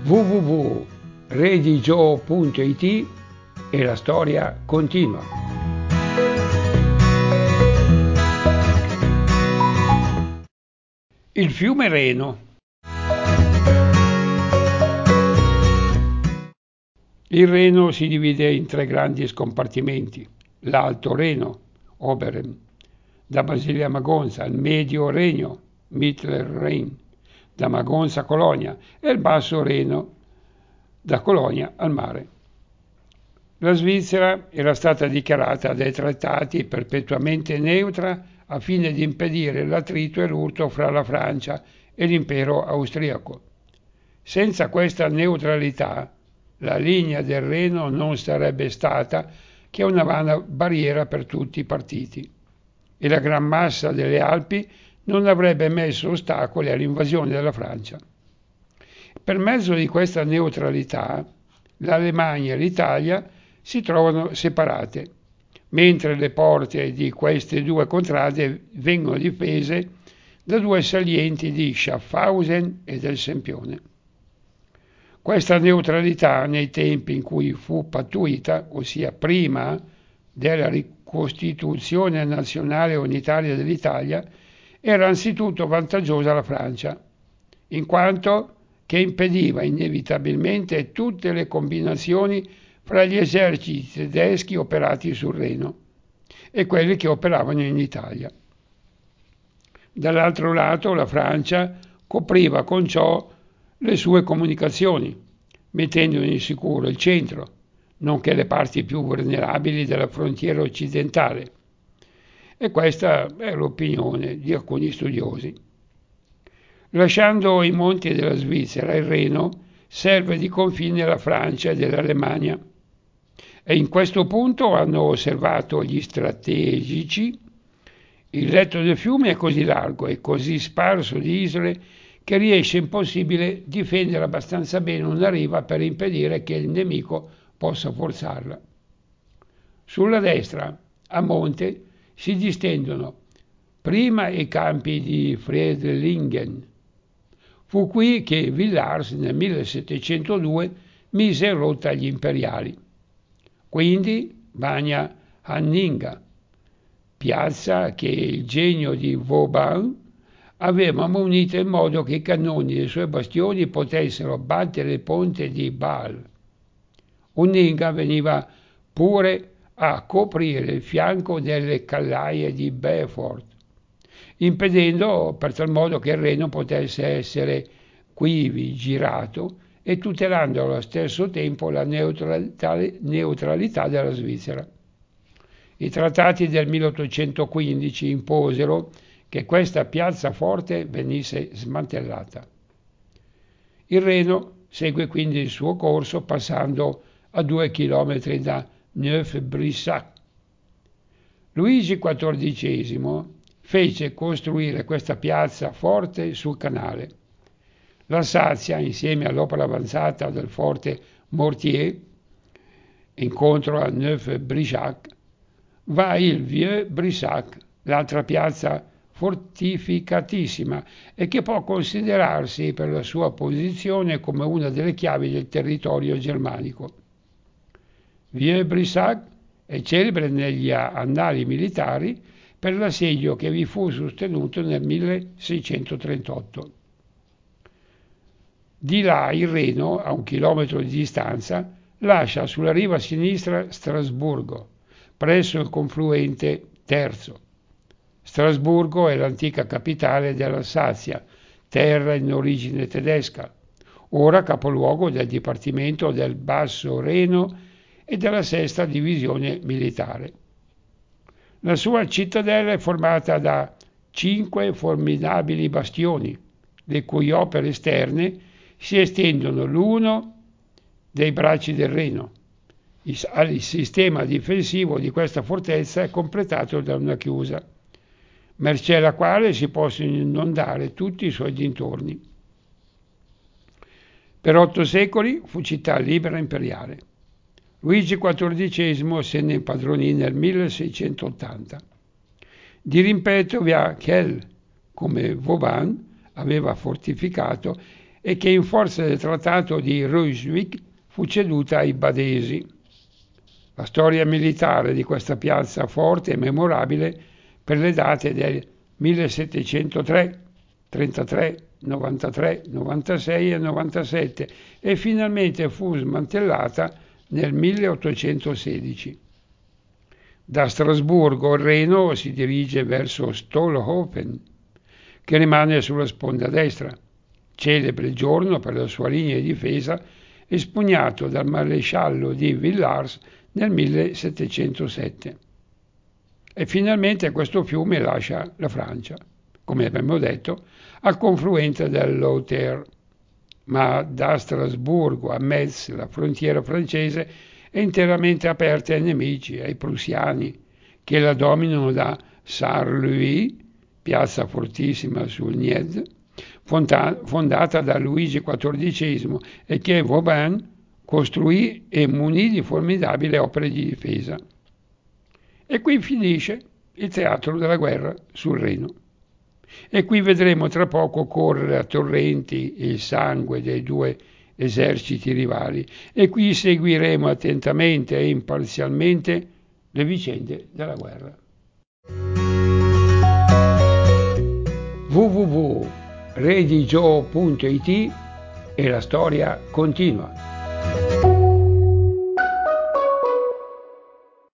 www.redigio.it e la storia continua. Il fiume Reno. Il Reno si divide in tre grandi scompartimenti: l'Alto Reno, Oberen, da Basilea a Magonza, il Medio Reno, Mittler Rhein, da Magonza a Colonia, e il Basso Reno, da Colonia al mare. La Svizzera era stata dichiarata dai trattati perpetuamente neutra a fine di impedire l'attrito e l'urto fra la Francia e l'impero austriaco. Senza questa neutralità, la linea del Reno non sarebbe stata che una vana barriera per tutti i partiti e la gran massa delle Alpi non avrebbe messo ostacoli all'invasione della Francia. Per mezzo di questa neutralità, l'Alemagna e l'Italia si trovano separate, mentre le porte di queste due contrade vengono difese da due salienti di Schaffhausen e del Sempione. Questa neutralità, nei tempi in cui fu pattuita, ossia prima della ricostituzione nazionale unitaria dell'Italia, era anzitutto vantaggiosa alla Francia, in quanto che impediva inevitabilmente tutte le combinazioni fra gli eserciti tedeschi operati sul Reno e quelli che operavano in Italia. Dall'altro lato, la Francia copriva con ciò le sue comunicazioni, mettendo in sicuro il centro, nonché le parti più vulnerabili della frontiera occidentale. E questa è l'opinione di alcuni studiosi. Lasciando i monti della Svizzera, il Reno serve di confine alla Francia e dell'Alemagna. E in questo punto, hanno osservato gli strategici, il letto del fiume è così largo e così sparso di isole che riesce impossibile difendere abbastanza bene una riva per impedire che il nemico possa forzarla. Sulla destra, a monte, si distendono prima i campi di Friedlingen. Fu qui che Villars nel 1702 mise in rotta gli imperiali. Quindi Bagna Hanninga, piazza che il genio di Vauban aveva munito in modo che i cannoni dei suoi bastioni potessero battere il ponte di Bâle. Hanninga veniva pure a coprire il fianco delle callaie di Beaufort, impedendo per tal modo che il Reno potesse essere quivi girato e tutelando allo stesso tempo la neutralità della Svizzera. I trattati del 1815 imposero che questa piazzaforte venisse smantellata. Il Reno segue quindi il suo corso passando a 2 chilometri da Neuf-Brissac. Luigi XIV fece costruire questa piazza forte sul canale. L'Alsazia, insieme all'opera avanzata del forte Mortier, incontro a Neuf-Brissac, va il Vieux-Brissac, l'altra piazza fortificatissima e che può considerarsi per la sua posizione come una delle chiavi del territorio germanico. Vieux-Brissac è celebre negli annali militari per l'assedio che vi fu sostenuto nel 1638. Di là il Reno, a 1 chilometro di distanza, lascia sulla riva sinistra Strasburgo, presso il confluente Terzo. Strasburgo è l'antica capitale dell'Alsazia, terra in origine tedesca, ora capoluogo del Dipartimento del Basso Reno e della 6ª divisione militare. La sua cittadella è formata da 5 formidabili bastioni, le cui opere esterne si estendono l'uno dei bracci del Reno. Il sistema difensivo di questa fortezza è completato da una chiusa, mercé la quale si possono inondare tutti i suoi dintorni. Per 8 secoli fu città libera imperiale. Luigi XIV se ne impadronì nel 1680. Di rimpetto vi ha Kiel, come Vauban aveva fortificato, e che in forza del trattato di Ryswick fu ceduta ai Badesi. La storia militare di questa piazza forte è memorabile per le date del 1703, 33, 93, 96 e 97 e finalmente fu smantellata nel 1816. Da Strasburgo il Reno si dirige verso Stolhofen, che rimane sulla sponda destra, celebre il giorno per la sua linea di difesa espugnato dal maresciallo di Villars nel 1707. E finalmente questo fiume lascia la Francia, come abbiamo detto, a confluenza dell'Otter. Ma da Strasburgo a Metz la frontiera francese è interamente aperta ai nemici, ai prussiani, che la dominano da Saint-Louis, piazza fortissima sul Nied, fondata da Luigi XIV e che Vauban costruì e munì di formidabili opere di difesa. E qui finisce il teatro della guerra sul Reno. E qui vedremo tra poco correre a torrenti il sangue dei due eserciti rivali e qui seguiremo attentamente e imparzialmente le vicende della guerra. www.redigio.it e la storia continua.